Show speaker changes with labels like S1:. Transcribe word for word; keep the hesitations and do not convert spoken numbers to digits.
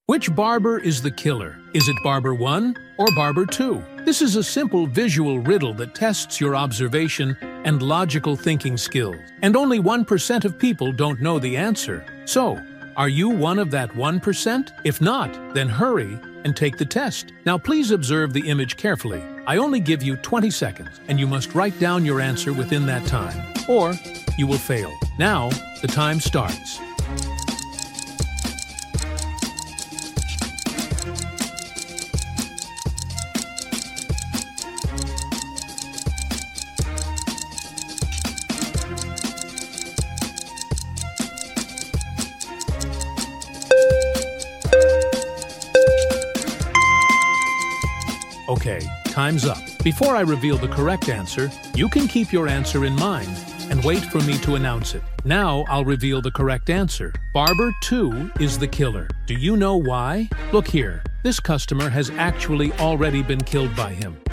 S1: Which barber is the killer? Is it barber one or barber two? This is a simple visual riddle that tests your observation and logical thinking skills. And only one percent of people don't know the answer. So, are you one of that one percent? If not, then hurry and take the test. Now please observe the image carefully. I only give you twenty seconds, and you must write down your answer within that time, or you will fail. Now, the time starts. Okay, time's up. Before I reveal the correct answer, you can keep your answer in mind and wait for me to announce it. Now I'll reveal the correct answer. Barber two is the killer. Do you know why? Look here. This customer has actually already been killed by him.